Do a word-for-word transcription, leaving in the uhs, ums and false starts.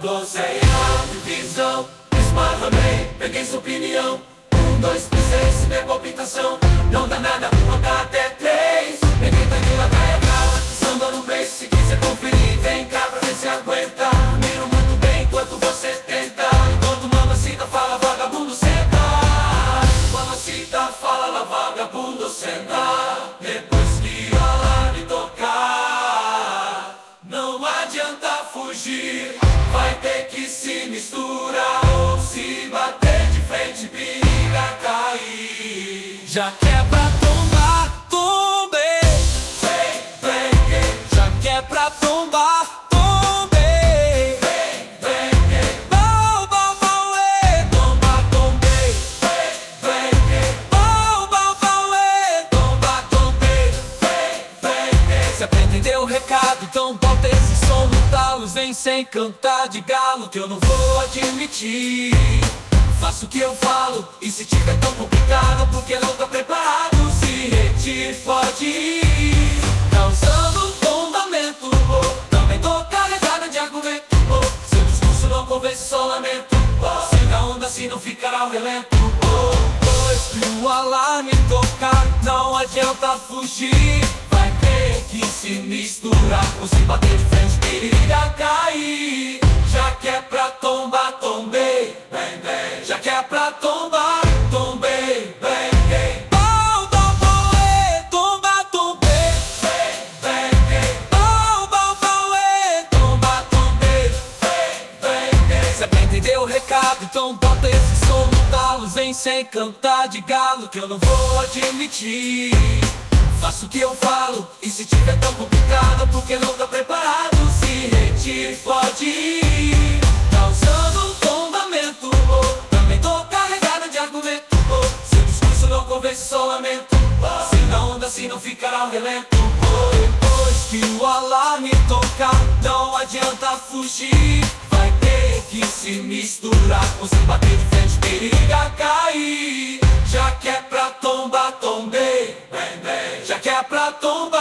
Glosseia, divisão, esparramei, peguei sua opinião. Um, dois, três, seis, minha palpitação. Não dá nada, conta até três. Peguei tranquila, caia, cala, samba no beijo. Se quiser conferir, vem cá pra ver se aguenta. Miro muito bem enquanto você tenta. Enquanto mamacita fala, vagabundo senta. Mamacita fala, lá vagabundo senta. Depois que o alarme tocar, não adianta fugir, vai ter que se misturar ou se bater de frente, periga cair. Já que é pra tombar, tombei. Vem, vem, já que é pra tombar, tombei. Vem, vem, vem. Bau, bau, bau, ê, tomba, tombei. Vem, vem, bau, bau, bau, ê, tomba, tombei. Vem, vem, vem. Se aprendeu o recado, então bota esse som no talo. Vem sem cantar de galo, que eu não vou admitir. Faço o que eu falo, e se tiver tão complicado, porque não tá preparado, se retire, pode ir. Causando tombamento, oh, também tô carregada de argumento, oh, seu discurso não convence, só lamento, oh, se na onda assim não ficará o relento, oh, pois que o alarme tocar, não adianta fugir, vai ter que se misturar, ou se bater de frente, periga cair. Já que é pra tombar, tombei, bem, bem. Já que é pra tombar, tombei, bem, bem. Bau, bau, bau, ê, tomba, tombei, bem, bem, bem. Bau, bau, bau, ê, tomba, tombei, bem, bem, bem. Cê entendeu o recado, então bota esse som no talo. Vem sem cantar de galo, que eu não vou admitir. Faço o que eu falo, e se tiver tão complicado, porque não tá preparado, se retire, pode ir. Causando um tombamento, oh, também tô carregada de argumento, oh, seu discurso não convence, só lamento, oh, se na onda assim não ficará o relento, oh, depois que o alarme tocar, não adianta fugir, vai ter que se misturar, ou se bater de frente, periga cair. Já que é pra tombar, tombei, bem, bem. Já que é pra tombar,